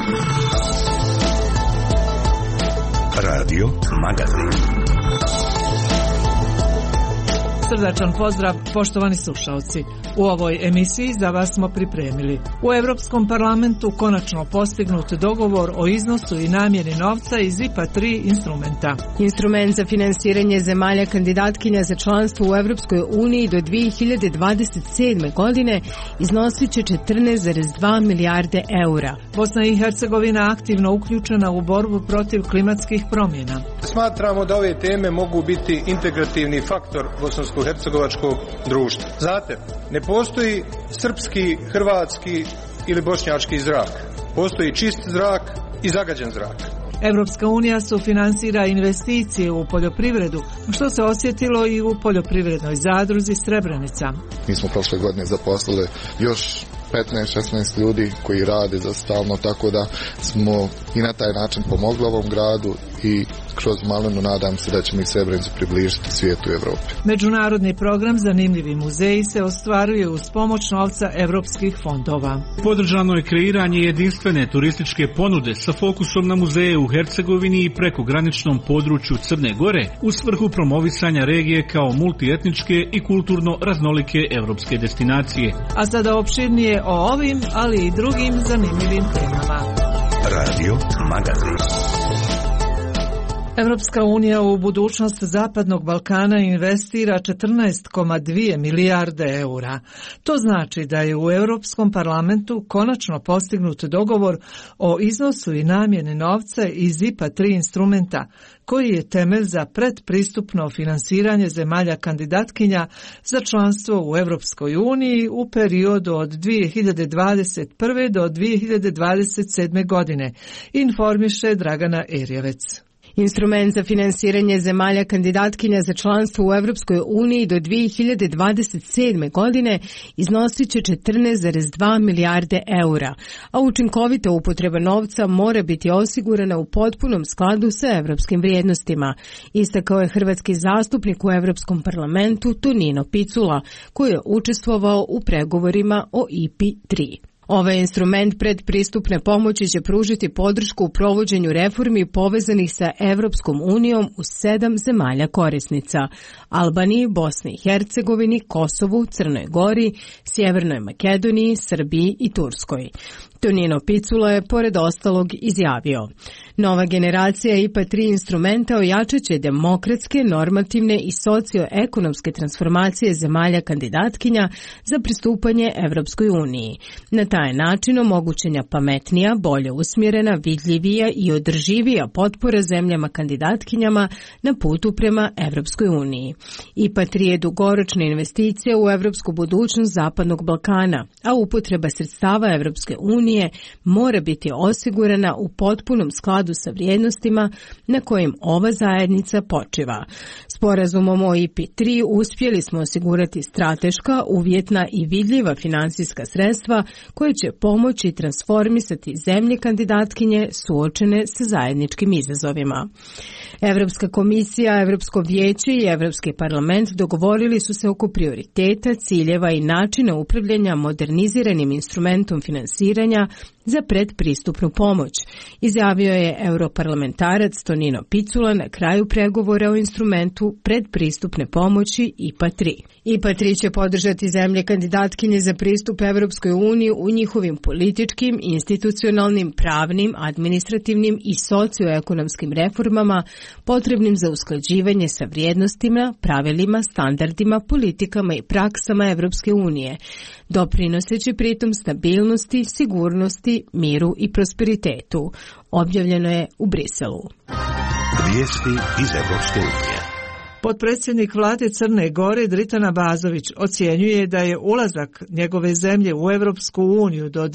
Radio Magazin. Srdačan pozdrav, poštovani slušalci. U ovoj emisiji za vas smo pripremili. U Europskom parlamentu konačno postignut dogovor o iznosu i namjeni novca iz IPA 3 instrumenta. Instrument za finansiranje zemalja kandidatkinja za članstvo u Europskoj uniji do 2027. godine iznosit će 14,2 milijarde eura. Bosna i Hercegovina aktivno uključena u borbu protiv klimatskih promjena. Smatramo da ove teme mogu biti integrativni faktor bosansko-hercegovačkog društva. Znate, ne postoji srpski, hrvatski ili bošnjački zrak. Postoji čist zrak i zagađen zrak. Europska unija sufinansira investicije u poljoprivredu, što se osjetilo i u poljoprivrednoj zadruzi Srebrenica. Mi smo prošle godine zaposlili još 15-16 ljudi koji rade za stalno, tako da smo i na taj način pomogli ovom gradu i kroz Malinu nadam se da ćemo i Srebrenicu približiti svijetu i Evropi. Međunarodni program Zanimljivi muzeji se ostvaruje uz pomoć novca europskih fondova. Podržano je kreiranje jedinstvene turističke ponude sa fokusom na muzeje u Hercegovini i prekograničnom području Crne Gore u svrhu promovisanja regije kao multietničke i kulturno raznolike evropske destinacije. A sada opširnije o ovim, ali i drugim zanimljivim temama. Radio Magazin. Europska unija u budućnost Zapadnog Balkana investira 14,2 milijarde eura. To znači da je u Europskom parlamentu konačno postignut dogovor o iznosu i namjeni novca iz IPA 3 instrumenta, koji je temelj za predpristupno finansiranje zemalja kandidatkinja za članstvo u Europskoj uniji u periodu od 2021. do 2027. godine, informiše Dragana Erjevec. Instrument za finansiranje zemalja kandidatkinja za članstvo u Europskoj uniji do 2027. godine iznosit će 14,2 milijarde eura, a učinkovita upotreba novca mora biti osigurana u potpunom skladu sa evropskim vrijednostima, istakao je hrvatski zastupnik u Europskom parlamentu Tonino Picula, koji je učestvovao u pregovorima o IPI 3. Ovaj instrument predpristupne pomoći će pružiti podršku u provođenju reformi povezanih sa Evropskom unijom u 7 zemalja korisnica: Albaniji, Bosni i Hercegovini, Kosovu, Crnoj Gori, Sjevernoj Makedoniji, Srbiji i Turskoj. Tonino Picula je pored ostalog izjavio: nova generacija IPA 3 instrumenta ojačat će demokratske, normativne i socioekonomske transformacije zemalja kandidatkinja za pristupanje Evropskoj uniji. Na taj način omogućenja pametnija, bolje usmjerena, vidljivija i održivija potpora zemljama kandidatkinjama na putu prema Evropskoj uniji. IPA 3 je dugoročna investicija u evropsku budućnost Zapadnog Balkana, a upotreba sredstava Evropske unije mora biti osigurana u potpunom skladu sa vrijednostima na kojim ova zajednica počiva. Sporazumom o IPI 3 uspjeli smo osigurati strateška, uvjetna i vidljiva financijska sredstva koje će pomoći transformisati zemlje kandidatkinje suočene sa zajedničkim izazovima. Europska komisija, Europsko vijeće i Europski parlament dogovorili su se oko prioriteta, ciljeva i načina upravljanja moderniziranim instrumentom finansiranja za predpristupnu pomoć, izjavio je europarlamentarac Tonino Picula na kraju pregovora o instrumentu predpristupne pomoći IPA 3. IPA 3 će podržati zemlje kandidatkinje za pristup Evropskoj uniji u njihovim političkim, institucionalnim, pravnim, administrativnim i socioekonomskim reformama potrebnim za usklađivanje sa vrijednostima, pravilima, standardima, politikama i praksama Evropske unije, doprinoseći pritom stabilnosti, sigurnosti, miru i prosperitetu. Objavljeno je u Briselu. Vijesti iz Evropske unije. Potpredsjednik vlade Crne Gore Dritan Abazović ocjenjuje da je ulazak njegove zemlje u Europsku uniju do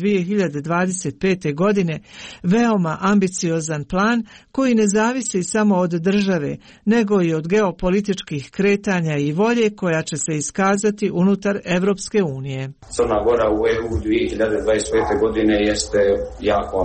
2025. godine veoma ambiciozan plan koji ne zavisi samo od države, nego i od geopolitičkih kretanja i volje koja će se iskazati unutar Europske unije. Crna Gora u EU 2025. godine jeste jako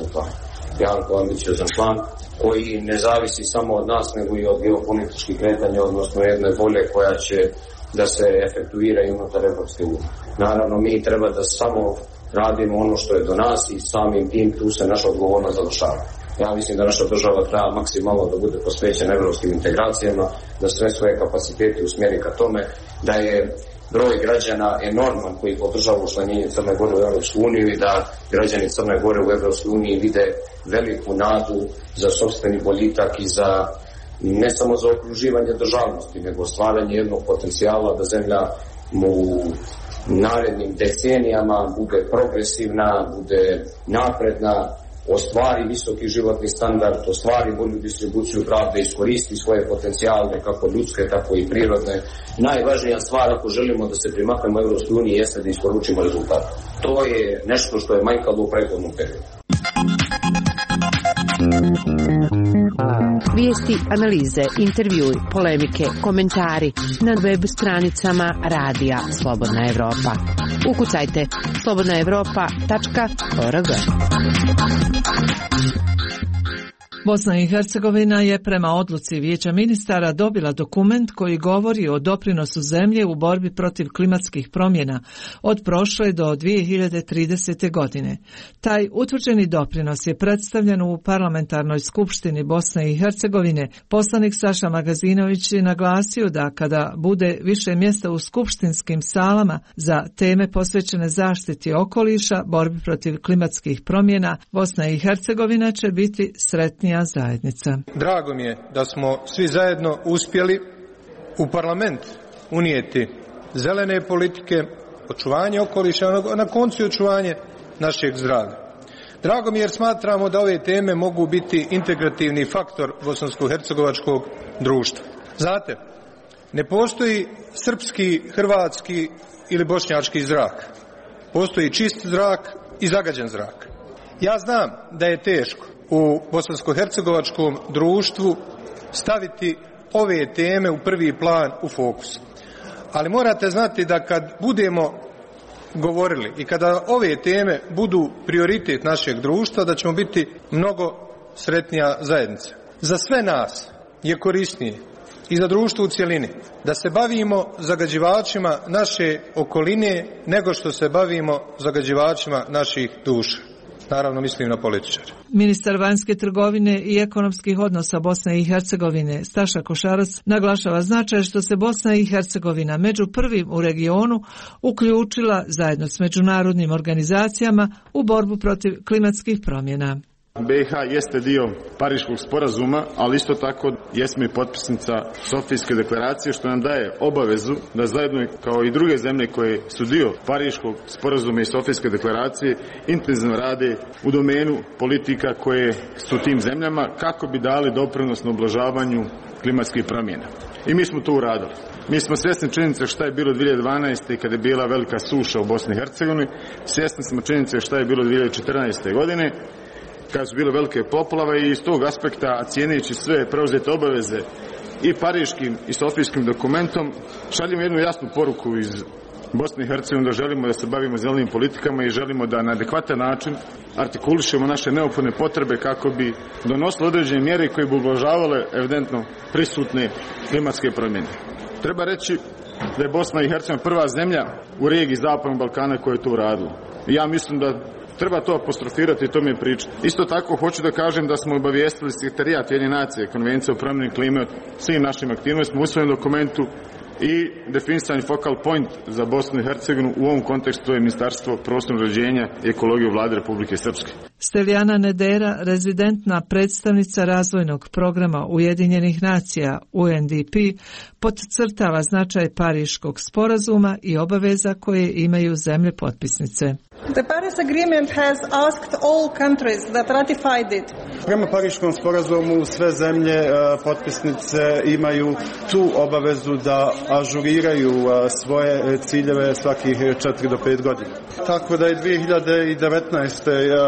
ambiciozan plan koji ne zavisi samo od nas, nego i od geopolitičkih kretanja, odnosno jedne volje koja će da se efektuira i unutar Evropske unije. Naravno, mi treba da samo radimo ono što je do nas i samim tim tu se naša odgovornost završava. Ja mislim da naša država treba maksimalno da bude posvećena evropskim integracijama, da sve svoje kapacitete usmjeri ka tome, da je broj građana enorman koji podržava učlanjenje Crne Gore u Europsku uniju i da građani Crne Gore u Europskoj uniji vide veliku nadu za sopstveni boljitak i za ne samo za okruživanje državnosti, nego stvaranje jednog potencijala da zemlja u narednim decenijama bude progresivna, bude napredna, ostvari visoki životni standard, ostvari bolju distribuciju pravde, iskoristi svoje potencijale kako ljudske, tako i prirodne. Najvažnija stvar ako želimo da se primaknemo Evropskoj uniji jeste da isporučimo rezultat. To je nešto što je manjkalo u prethodnom periodu. Vijesti, analize, intervjui, polemike, komentari na web stranicama Radija Slobodna Evropa. Ukucajte slobodnaevropa.org. Bosna i Hercegovina je prema odluci Vijeća ministara dobila dokument koji govori o doprinosu zemlje u borbi protiv klimatskih promjena od prošle do 2030. godine. Taj utvrđeni doprinos je predstavljen u Parlamentarnoj skupštini Bosne i Hercegovine. Poslanik Saša Magazinović je naglasio da kada bude više mjesta u skupštinskim salama za teme posvećene zaštiti okoliša, borbi protiv klimatskih promjena, Bosna i Hercegovina će biti sretnija zajednica. Drago mi je da smo svi zajedno uspjeli u parlament unijeti zelene politike, očuvanje okoliša, a na koncu i očuvanje našeg zdravlja. Drago mi je jer smatramo da ove teme mogu biti integrativni faktor bosansko-hercegovačkog društva. Znate, ne postoji srpski, hrvatski ili bošnjački zrak. Postoji čist zrak i zagađen zrak. Ja znam da je teško u bosansko-hercegovačkom društvu staviti ove teme u prvi plan, u fokus. Ali morate znati da kad budemo govorili i kada ove teme budu prioritet našeg društva, da ćemo biti mnogo sretnija zajednica. Za sve nas je korisnije i za društvo u cjelini da se bavimo zagađivačima naše okoline nego što se bavimo zagađivačima naših duša. Naravno mislim na političare. Ministar vanjske trgovine i ekonomskih odnosa Bosne i Hercegovine Staša Košarac naglašava značaj što se Bosna i Hercegovina među prvim u regionu uključila zajedno s međunarodnim organizacijama u borbu protiv klimatskih promjena. BiH jeste dio Pariškog sporazuma, ali isto tako jesmo i potpisnica Sofijske deklaracije, što nam daje obavezu da zajedno kao i druge zemlje koje su dio Pariškog sporazuma i Sofijske deklaracije intenzivno rade u domenu politika koje su tim zemljama kako bi dali doprinos na ublažavanju klimatskih promjena. I mi smo to uradili. Mi smo svjesni činjenice šta je bilo 2012. kada je bila velika suša u Bosni i Hercegovini, svjesni smo činjenice šta je bilo 2014. godine, kada su bile velike poplave i iz tog aspekta, cijeneći sve preuzete obaveze i pariškim i sofijskim dokumentom, šaljemo jednu jasnu poruku iz Bosne i Hercegovine da želimo da se bavimo zelenim politikama i želimo da na adekvatan način artikulišemo naše neophodne potrebe kako bi donosili određene mjere koje bi ublažavale evidentno prisutne klimatske promjene. Treba reći da je Bosna i Hercegovina prva zemlja u regiji Zapadnog Balkana koja je to uradila. Ja mislim da treba to apostrofirati i to mi je priča. Isto tako hoću da kažem da smo obavijestili Sekretarijat Ujedinjenih nacija, Konvencija o promjeni klime, svim našim aktivnostima u svojem dokumentu i definisani focal point za Bosnu i Hercegovinu u ovom kontekstu je Ministarstvo prostornog uređenja i ekologije Vlade Republike Srpske. Steljana Nedera, rezidentna predstavnica razvojnog programa Ujedinjenih nacija UNDP, podcrtava značaj Pariškog sporazuma i obaveza koje imaju zemlje potpisnice. The Paris Agreement has asked all countries that ratified it. Prema Pariškom sporazumu sve zemlje potpisnice imaju tu obavezu da ažuriraju svoje ciljeve svakih 4 do 5 godina. Tako da je 2019. godine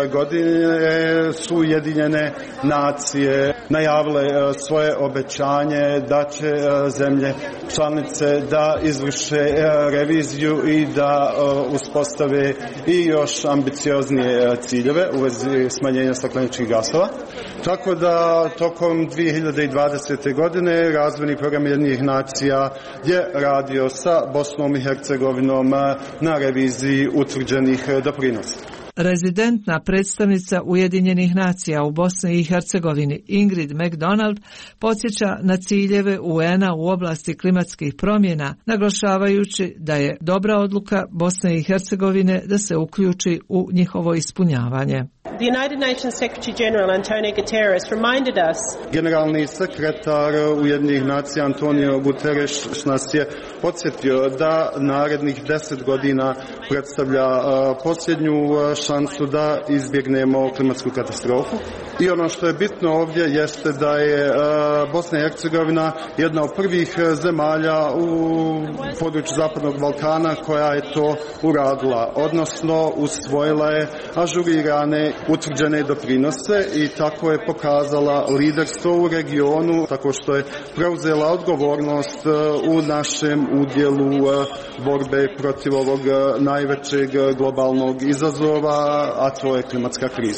su Ujedinjene nacije najavile svoje obećanje da će zemlje članice da izvrše reviziju i da uspostave i još ambicioznije ciljeve u vezi smanjenja stakleničkih gasova. Tako da tokom 2020. godine razvojni program Ujedinjenih nacija je radio sa Bosnom i Hercegovinom na reviziji utvrđenih doprinosa. Rezidentna predstavnica Ujedinjenih nacija u Bosni i Hercegovini Ingrid McDonald podsjeća na ciljeve UN-a u oblasti klimatskih promjena, naglašavajući da je dobra odluka Bosne i Hercegovine da se uključi u njihovo ispunjavanje. The United Nations Secretary General Antonio Guterres reminded us. Generalni sekretar Ujedinjenih nacija Antonio Guterres nas je podsjetio da narednih 10 godina predstavlja posljednju šansu da izbjegnemo klimatsku katastrofu. I ono što je bitno ovdje jeste da je Bosna i Hercegovina jedna od prvih zemalja u području Zapadnog Balkana koja je to uradila, odnosno usvojila je ažurirane utvrđene doprinose i tako je pokazala liderstvo u regionu, tako što je preuzela odgovornost u našem udjelu borbe protiv ovog najvećeg globalnog izazova, a to je klimatska kriza.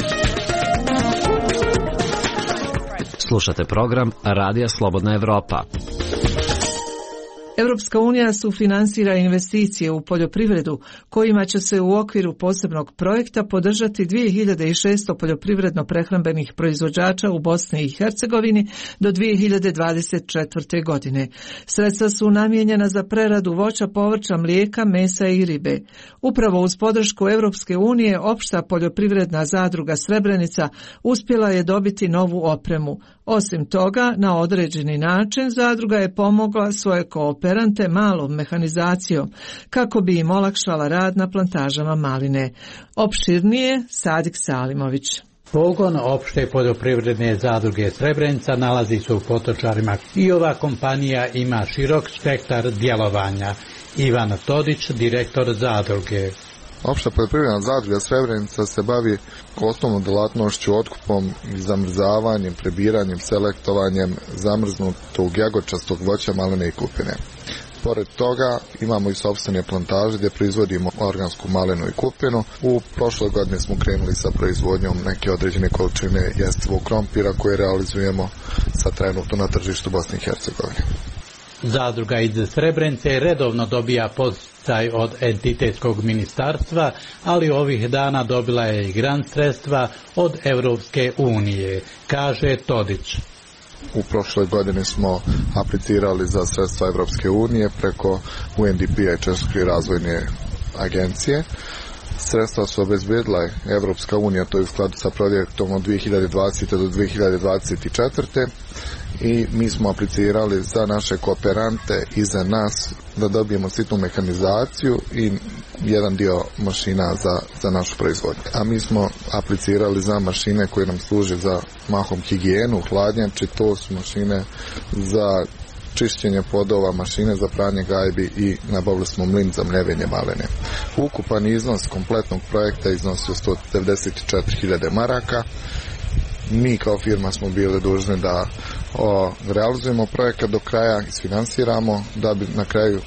Slušate program Radija Slobodna Evropa. Europska unija sufinansira investicije u poljoprivredu kojima će se u okviru posebnog projekta podržati 2600 poljoprivredno-prehrambenih proizvođača u Bosni i Hercegovini do 2024. godine. Sredstva su namijenjena za preradu voća, povrća, mlijeka, mesa i ribe. Upravo uz podršku Europske unije, opšta poljoprivredna zadruga Srebrenica uspjela je dobiti novu opremu. Osim toga, na određeni način zadruga je pomogla svoje kooperante malom mehanizacijom kako bi im olakšala rad na plantažama maline. Opširnije Sadik Salimović. Pogon opšte poljoprivredne zadruge Srebrenica nalazi se u Potočarima i ova kompanija ima širok spektar djelovanja. Ivan Todić, direktor zadruge. Opšta poljoprivredna zadruga Srebrenica se bavi osnovnom djelatnošću otkupom i zamrzavanjem, prebiranjem, selektovanjem zamrznutog jagodčastog voća, maline i kupine. Pored toga imamo i sopstvene plantaže gdje proizvodimo organsku malinu i kupinu. U prošloj godini smo krenuli sa proizvodnjom neke određene količine jestivog krompira koje realizujemo sa trenutno na tržištu Bosne i Hercegovine. Zadruga iz Srebrenice redovno dobija podsticaj od entitetskog ministarstva, ali ovih dana dobila je i grant sredstva od Europske unije, kaže Todić. U prošloj godini smo aplicirali za sredstva Europske unije preko UNDP-a i Češke razvojne agencije. Sredstva su obezbedila Evropska unija, to je u skladu sa projektom od 2020. do 2024. I mi smo aplicirali za naše kooperante i za nas da dobijemo sitnu mehanizaciju i jedan dio mašina za našu proizvodnju. A mi smo aplicirali za mašine koje nam služe za mahom higijenu, hladnjači, to su mašine za čišćenje podova, mašine za pranje gajbi i nabavili smo mlin za mljevenje malene. Ukupan iznos kompletnog projekta iznosio 194.000 maraka. Mi kao firma smo bili dužni da realizujemo projekat do kraja, isfinansiramo, da bi na kraju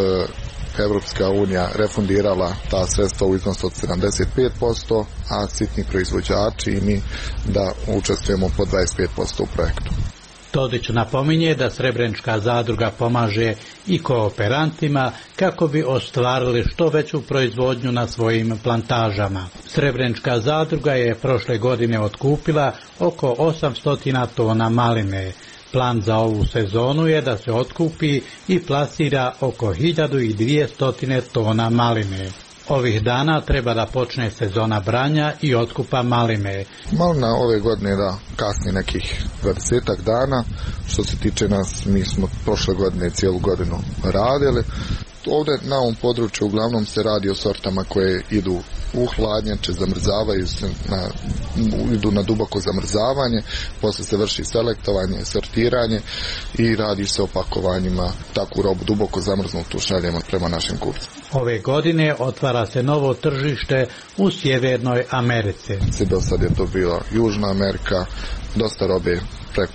Evropska unija refundirala ta sredstva u iznosu od 75%, a sitni proizvođači i mi da učestvujemo po 25% u projektu. Todić napominje da Srebrenička zadruga pomaže i kooperantima kako bi ostvarili što veću proizvodnju na svojim plantažama. Srebrenička zadruga je prošle godine otkupila oko 800 tona maline. Plan za ovu sezonu je da se otkupi i plasira oko 1200 tona maline. Ovih dana treba da počne sezona branja i otkupa maline. Malina ove godine da kasni nekih 20 dana. Što se tiče nas, mi smo prošle godine cijelu godinu radili. Ovdje na ovom području uglavnom se radi o sortama koje idu u hladnjače, zamrzavaju se, idu na duboko zamrzavanje, poslije se vrši selektovanje, sortiranje i radi se o pakovanjima. Takvu robu duboko zamrznutu šaljemo prema našim kupcima. Ove godine otvara se novo tržište u Sjevernoj Americi. Do sad je to bila Južna Amerika, dosta robe, preko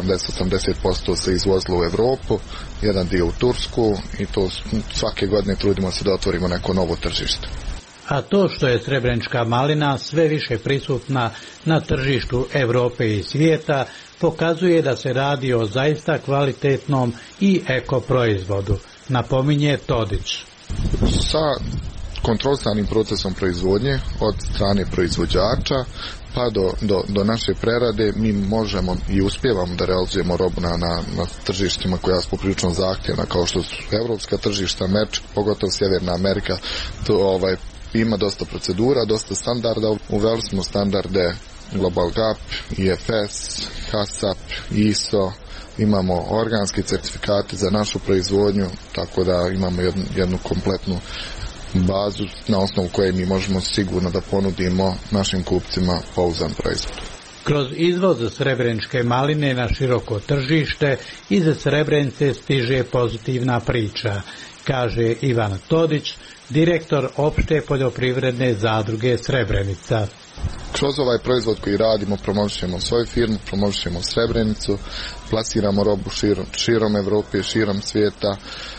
70-80% se izvozilo u Europu, jedan dio u Tursku i to svake godine trudimo se da otvorimo neko novo tržište. A to što je srebrenička malina sve više prisutna na tržištu Europe i svijeta pokazuje da se radi o zaista kvalitetnom i eko proizvodu, napominje Todić. Sa kontrolisanim procesom proizvodnje od strane proizvođača pa do naše prerade mi možemo i uspijevamo da realizujemo robu na tržištima koja su poprilično zahtjevna, kao što su evropska tržišta, pogotovo Sjeverna Amerika. To ima dosta procedura, dosta standarda. Uveli smo standarde Global GAP, IFS, HACCP, ISO, imamo organske certifikate za našu proizvodnju, tako da imamo jednu kompletnu bazu na osnovu koje mi možemo sigurno da ponudimo našim kupcima pouzdan proizvod. Kroz izvoz srebreničke maline na široko tržište iz Srebrenice stiže pozitivna priča, kaže Ivan Todić, direktor opšte poljoprivredne zadruge Srebrenica. Kroz ovaj proizvod koji radimo promovišemo svoju firmu, promovišemo Srebrenicu, plasiramo robu širom Evrope, širom svijeta,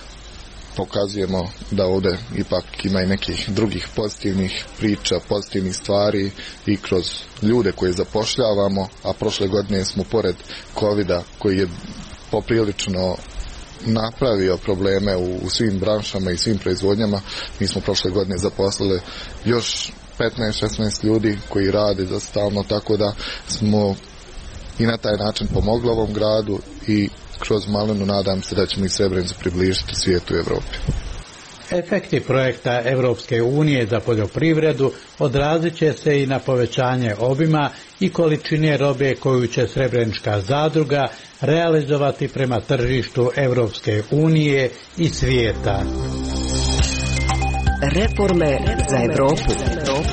pokazujemo da ovdje ipak ima i nekih drugih pozitivnih priča, pozitivnih stvari i kroz ljude koje zapošljavamo, a prošle godine smo pored COVID-a koji je poprilično napravio probleme u svim branšama i svim proizvodnjama, mi smo prošle godine zaposlili još 15-16 ljudi koji rade za stalno, tako da smo i na taj način pomogli ovom gradu i kroz malinu nadam se da ćemo i Srebrenicu približiti svijetu i Evropi. Efekti projekta Europske unije za poljoprivredu odrazit će se i na povećanje obima i količine robe koju će Srebrenička zadruga realizovati prema tržištu Europske unije i svijeta. Reforme za Evropu.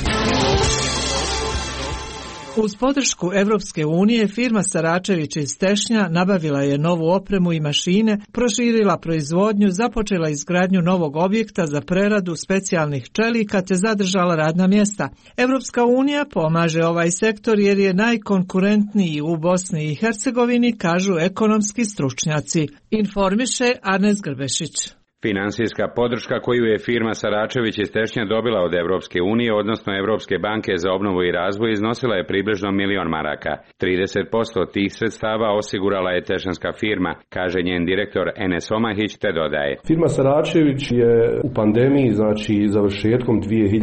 Uz podršku Evropske unije, firma Saračević iz Tešnja nabavila je novu opremu i mašine, proširila proizvodnju, započela izgradnju novog objekta za preradu specijalnih čelika te zadržala radna mjesta. Evropska unija pomaže ovaj sektor jer je najkonkurentniji u Bosni i Hercegovini, kažu ekonomski stručnjaci. Informiše Arnes Grbešić. Finansijska podrška koju je firma Saračević iz Tešnja dobila od Evropske unije, odnosno Evropske banke za obnovu i razvoj, iznosila je približno 1.000.000 maraka. 30% tih sredstava osigurala je tešanska firma, kaže njen direktor Enes Omahić, te dodaje. Firma Saračević je u pandemiji, znači završetkom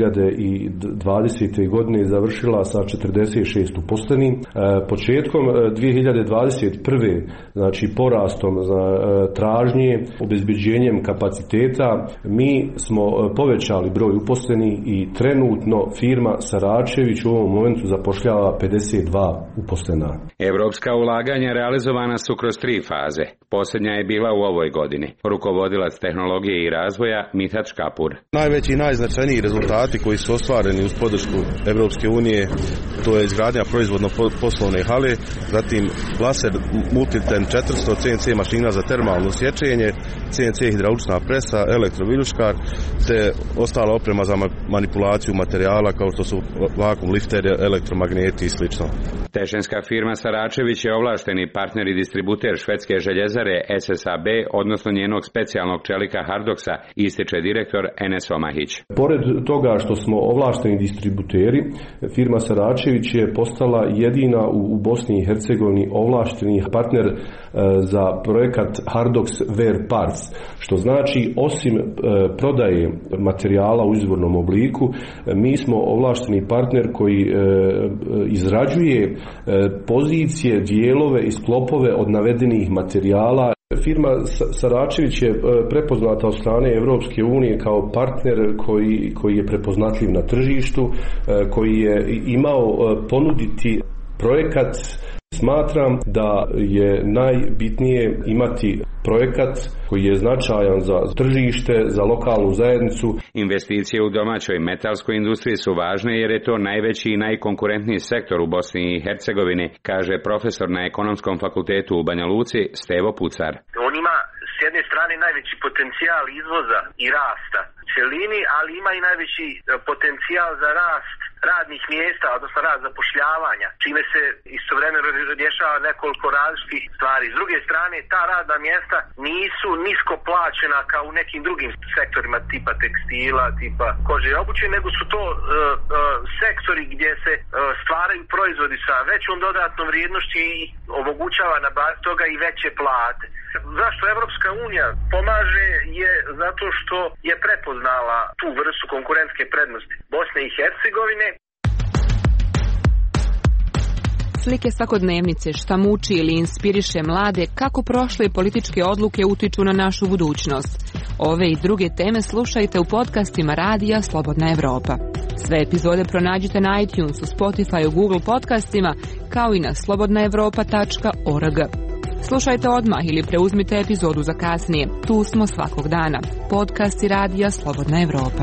2020. godine završila sa 46 uposlenih. Početkom 2021. znači porastom tražnje, obezbeđenjem kapaciteta, mi smo povećali broj uposlenih i trenutno firma Saračević u ovom momentu zapošljava 52 uposlena. Evropska ulaganja realizovana su kroz 3 faze. Posljednja je bila u ovoj godini. Rukovodilac tehnologije i razvoja Mithat Škapur. Najveći i najznačajniji rezultati koji su ostvareni uz podršku Evropske unije, to je izgradnja proizvodno-poslovne hale, zatim Blaser Multiten 400 CNC mašina za termalno sječenje, CNC hidraulična presa, elektroviljuškar, te ostala oprema za manipulaciju materijala kao što su vakum lifteri, elektromagneti i sl. Tešanska firma Saračević je ovlašteni partner i distributer švedske željezare SSAB, odnosno njenog specijalnog čelika Hardoksa, ističe direktor Enes Omahić. Pored toga što smo ovlašteni distributeri, firma Saračević je postala jedina u Bosni i Hercegovini ovlašteni partner za projekat Hardox Wear Parts, što znači osim prodaje materijala u izvornom obliku, mi smo ovlašteni partner koji izrađuje pozicije, dijelove i sklopove od navedenih materijala. Firma Saračević je prepoznata od strane Evropske unije kao partner koji je prepoznatljiv na tržištu, koji je imao ponuditi projekat Smatram da je najbitnije imati projekat koji je značajan za tržište, za lokalnu zajednicu. Investicije u domaćoj metalskoj industriji su važne jer je to najveći i najkonkurentniji sektor u Bosni i Hercegovini, kaže profesor na Ekonomskom fakultetu u Banja Luci Stevo Pucar. On ima s jedne strane najveći potencijal izvoza i rasta celini, ali ima i najveći potencijal za rast radnih mjesta, odnosno rast zapošljavanja, čime se istovremeno rješava nekoliko različitih stvari. S druge strane, ta radna mjesta nisu nisko plaćena kao u nekim drugim sektorima tipa tekstila, tipa kože i obuće, nego su to sektori gdje se stvaraju proizvodi sa većom dodatnom vrijednošću i omogućava na bazi toga i veće plate. Zašto Evropska unija pomaže je zato što je prepoznala tu vrstu konkurentske prednosti Bosne i Hercegovine. Slike svakodnevnice šta muči ili inspiriše mlade kako prošle političke odluke utiču na našu budućnost. Ove i druge teme slušajte u podcastima Radija Slobodna Evropa. Sve epizode pronađite na iTunesu, Spotifyu, Google podcastima kao i na slobodnaevropa.org. Slušajte odmah ili preuzmite epizodu za kasnije. Tu smo svakog dana. Podcasti Radija Slobodna Evropa.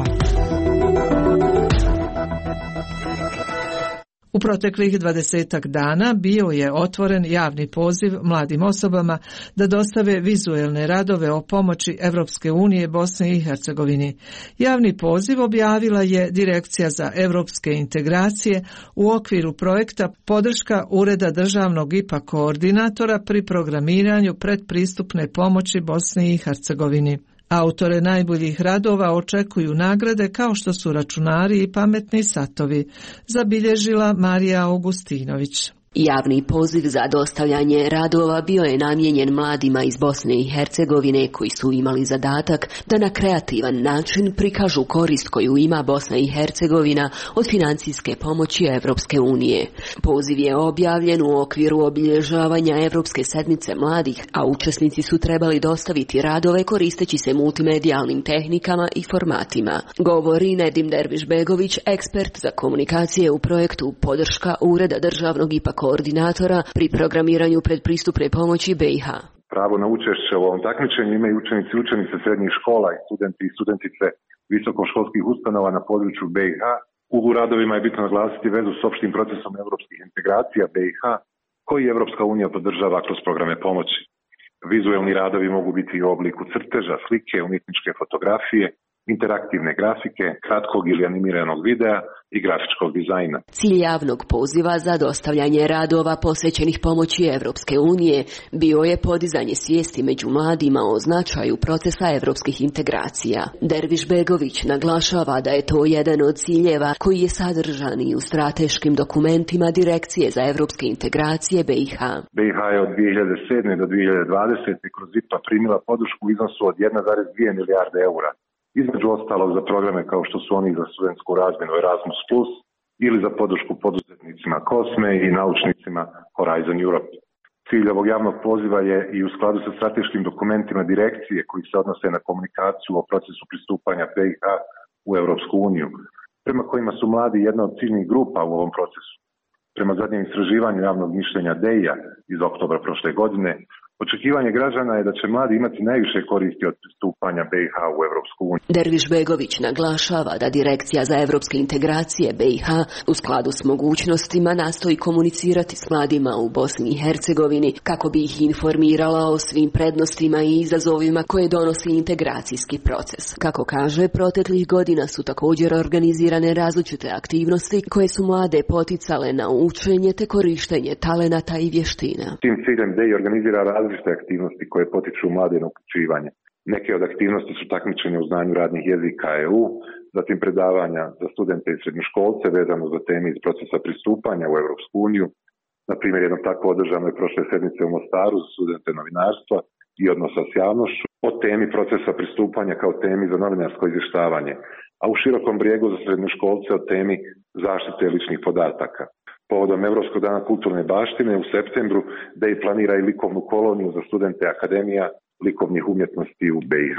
U proteklih 20 dana bio je otvoren javni poziv mladim osobama da dostave vizuelne radove o pomoći Evropske unije Bosni i Hercegovini. Javni poziv objavila je Direkcija za evropske integracije u okviru projekta podrška Ureda državnog IPA koordinatora pri programiranju predpristupne pomoći Bosni i Hercegovini. Autore najboljih radova očekuju nagrade kao što su računari i pametni satovi, zabilježila Marija Augustinović. Javni poziv za dostavljanje radova bio je namijenjen mladima iz Bosne i Hercegovine koji su imali zadatak da na kreativan način prikažu korist koju ima Bosna i Hercegovina od financijske pomoći Evropske unije. Poziv je objavljen u okviru obilježavanja Evropske sedmice mladih, a učesnici su trebali dostaviti radove koristeći se multimedijalnim tehnikama i formatima. Govori Nedim Dervišbegović, ekspert za komunikacije u projektu Podrška Ureda državnog IPA koordinatora pri programiranju predpristupne pomoći BiH. Pravo na učešće u ovom takmičenju imaju učenici i učenice srednjih škola i studenti i studentice visokoškolskih ustanova na području BiH. U radovima je bitno naglasiti vezu s opštim procesom evropskih integracija BiH, koji Evropska unija podržava kroz programe pomoći. Vizuelni radovi mogu biti u obliku crteža, slike, umjetničke fotografije, interaktivne grafike, kratkog ili animiranog videa i grafičkog dizajna. Cilj javnog poziva za dostavljanje radova posvećenih pomoći Evropske unije bio je podizanje svijesti među mladima o značaju procesa evropskih integracija. Dervišbegović naglašava da je to jedan od ciljeva koji je sadržan i u strateškim dokumentima Direkcije za evropske integracije BiH. BiH je od 2007. do 2020. kroz IPA primila podršku u iznosu od 1,2 milijarde eura. Između ostalog za programe kao što su oni za studentsku razmjenu Erasmus Plus ili za podršku poduzetnicima COSME i naučnicima Horizon Europe. Cilj ovog javnog poziva je i u skladu sa strateškim dokumentima direkcije koji se odnose na komunikaciju o procesu pristupanja BiH u Europsku uniju, prema kojima su mladi jedna od ciljnih grupa u ovom procesu. Prema zadnjem istraživanju javnog mišljenja DEI-a iz oktobra prošle godine, očekivanje građana je da će mladi imati najviše koristi od pristupanja BiH u Evropsku uniju. Dervišbegović naglašava da Direkcija za evropske integracije BiH u skladu s mogućnostima nastoji komunicirati s mladima u Bosni i Hercegovini kako bi ih informirala o svim prednostima i izazovima koje donosi integracijski proces. Kako kaže, proteklih godina su također organizirane različite aktivnosti koje su mlade poticale na učenje te korištenje talenata i vještina. Tim ciljem DEI organizira različite aktivnosti koje potiču mlade na uključivanje. Neke od aktivnosti su takmičenja u znanju radnih jezika EU, zatim predavanja za studente i srednjoškolce vezano za teme iz procesa pristupanja u Europsku uniju. Na primjer, jedno tako održano je prošle sedmice u Mostaru za studente novinarstva i odnosa s javnošću o temi procesa pristupanja kao temi za novinarsko izvještavanje, a u Širokom Brijegu za srednjoškolce o temi zaštite ličnih podataka. Povodom Europskog dana kulturne baštine u septembru DEI planira i likovnu koloniju za studente Akademija likovnih umjetnosti u BiH.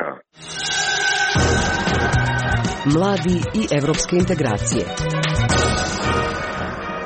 Mladi i evropske integracije.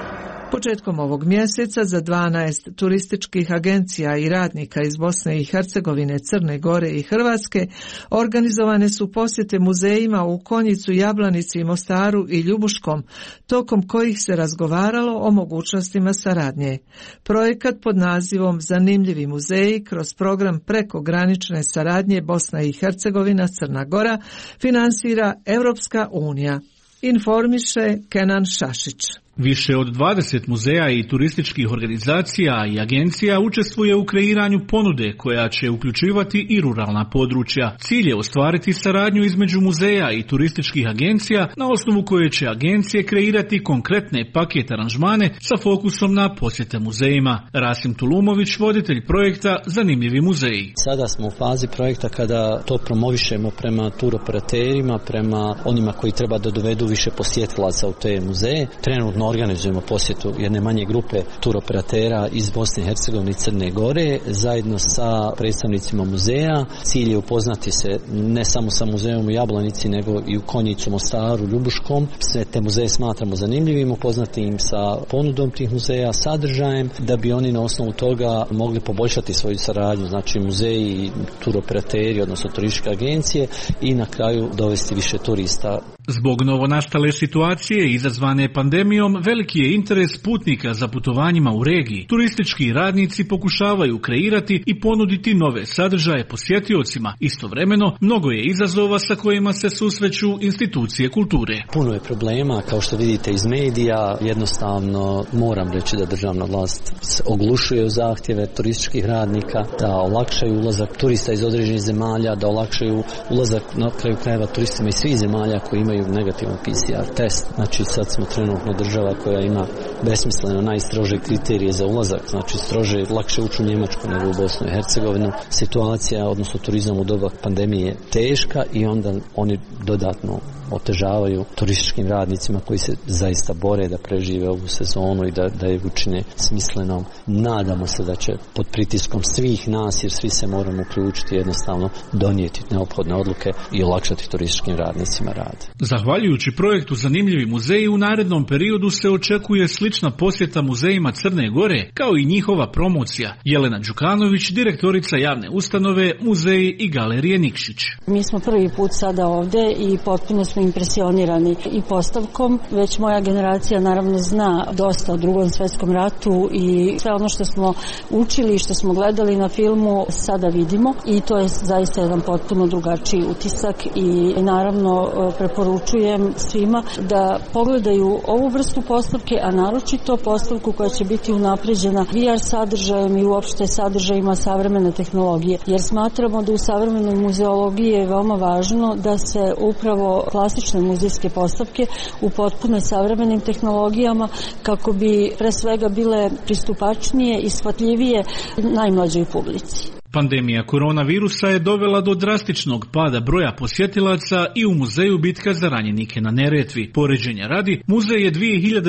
Početkom ovog mjeseca za 12 turističkih agencija i radnika iz Bosne i Hercegovine, Crne Gore i Hrvatske organizovane su posjete muzejima u Konjicu, Jablanici, Mostaru i Ljubuškom, tokom kojih se razgovaralo o mogućnostima saradnje. Projekat pod nazivom Zanimljivi muzeji kroz program prekogranične saradnje Bosna i Hercegovina, Crna Gora finansira Europska unija. Informiše Kenan Šašić. Više od 20 muzeja i turističkih organizacija i agencija učestvuje u kreiranju ponude koja će uključivati i ruralna područja. Cilj je ostvariti saradnju između muzeja i turističkih agencija na osnovu koje će agencije kreirati konkretne paket aranžmane sa fokusom na posjete muzejima. Rasim Tulumović, voditelj projekta Zanimljivi muzeji. Sada smo u fazi projekta kada to promovišemo prema turoperaterima, prema onima koji treba da dovedu više posjetilaca u te muzeje. Trenutno organizujemo posjetu jedne manje grupe turoperatera iz Bosne i Hercegovine i Crne Gore zajedno sa predstavnicima muzeja. Cilj je upoznati se ne samo sa muzejom u Jablanici nego i u Konjicu, Mostaru, Ljubuškom. Sve te muzeje smatramo zanimljivim, upoznati im sa ponudom tih muzeja, sadržajem, da bi oni na osnovu toga mogli poboljšati svoju saradnju, znači muzeji i turoperateri, odnosno turističke agencije, i na kraju dovesti više turista. Zbog novonastale situacije izazvane pandemijom, veliki je interes putnika za putovanjima u regiji. Turistički radnici pokušavaju kreirati i ponuditi nove sadržaje posjetiocima. Istovremeno, mnogo je izazova sa kojima se susreću institucije kulture. Puno je problema, kao što vidite iz medija, jednostavno moram reći da državna vlast oglušuje u zahtjeve turističkih radnika, da olakšaju ulazak turista iz određenih zemalja, da olakšaju ulazak na kraju krajeva turistima iz svih zemalja koji imaju negativan PCR test. Znači sad smo trenutno država koja ima besmisleno najstrože kriterije za ulazak, znači strože, lakše ući u Njemačku nego u Bosnu i Hercegovinu. Situacija, odnosno turizam u doba pandemije je teška i onda oni dodatno otežavaju turističkim radnicima koji se zaista bore da prežive ovu sezonu i da je učine smislenom. Nadamo se da će pod pritiskom svih nas, jer svi se moramo uključiti, jednostavno donijeti neophodne odluke i olakšati turističkim radnicima rad. Zahvaljujući projektu Zanimljivi muzeji, u narednom periodu se očekuje slična posjeta muzejima Crne Gore, kao i njihova promocija. Jelena Đukanović, direktorica javne ustanove Muzeji i galerije Nikšić. Mi smo prvi put sada ovde i potpuno smo impresionirani i postavkom. Već moja generacija naravno zna dosta o Drugom svjetskom ratu i sve ono što smo učili i što smo gledali na filmu sada vidimo i to je zaista jedan potpuno drugačiji utisak i naravno preporučujem svima da pogledaju ovu vrstu postavke, a naročito postavku koja će biti unapređena VR sadržajem i uopšte sadržajima savremene tehnologije, jer smatramo da u savremenoj muzeologiji je veoma važno da se upravo klasične muzejske postavke upotpune savremenim tehnologijama kako bi pre svega bile pristupačnije i shvatljivije najmlađoj publici. Pandemija koronavirusa je dovela do drastičnog pada broja posjetilaca i u muzeju Bitka za ranjenike na Neretvi. Poređenja radi, muzej je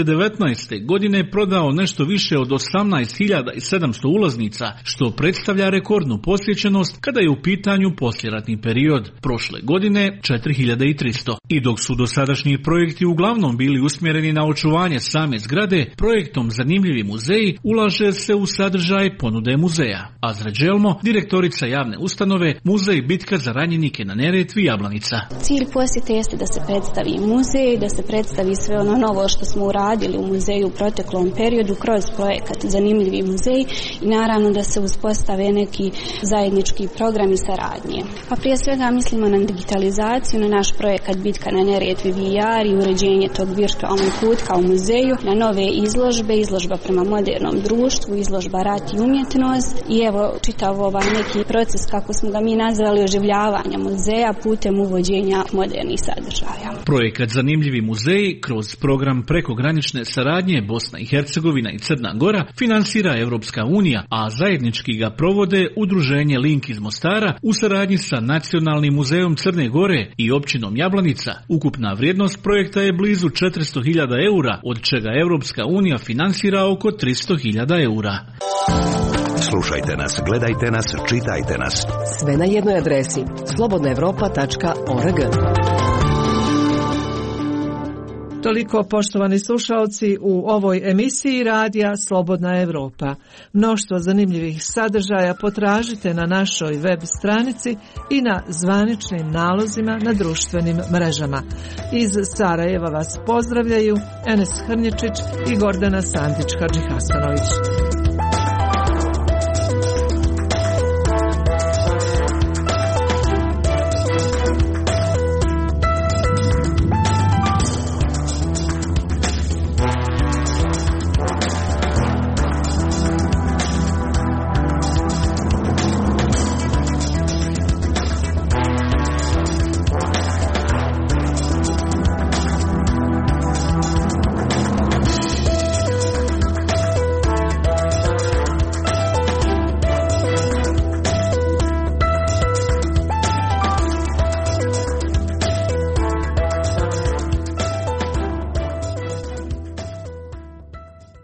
2019. godine prodao nešto više od 18.700 ulaznica, što predstavlja rekordnu posjećenost kada je u pitanju poslijeratni period. Prošle godine 4.300. I dok su dosadašnji projekti uglavnom bili usmjereni na očuvanje same zgrade, projektom Zanimljivi muzeji ulaže se u sadržaj ponude muzeja. Azra Đelmo, direktorica javne ustanove Muzej Bitka za ranjenike na Neretvi, Jablanica. Cilj posjete jeste da se predstavi muzej, da se predstavi sve ono novo što smo uradili u muzeju u proteklom periodu kroz projekat Zanimljivi muzeji i naravno da se uspostave neki zajednički programi saradnje. Pa prije svega mislimo na digitalizaciju, na naš projekat Bitka na Neretvi VR i uređenje tog virtualnog kutka u muzeju, na nove izložbe, izložba prema modernom društvu, izložba rat i umjetnost i evo čitav ovaj neki proces, kako smo ga mi nazvali, oživljavanja muzeja putem uvođenja modernih sadržaja. Projekat Zanimljivi muzeji kroz program prekogranične saradnje Bosna i Hercegovina i Crna Gora finansira Europska unija, a zajednički ga provode udruženje Link iz Mostara u saradnji sa Nacionalnim muzejom Crne Gore i općinom Jablanica. Ukupna vrijednost projekta je blizu 400.000 eura, od čega Europska unija finansira oko 300.000 eura. Slušajte nas, gledajte nas, čitajte nas. Sve na jednoj adresi slobodnaevropa.org. Toliko, poštovani slušaoci, u ovoj emisiji radija Slobodna Evropa. Mnoštvo zanimljivih sadržaja potražite na našoj web stranici i na zvaničnim nalozima na društvenim mrežama. Iz Sarajeva vas pozdravljaju Enes Hrnječić i Gordana Sandić-Hadžihasanović.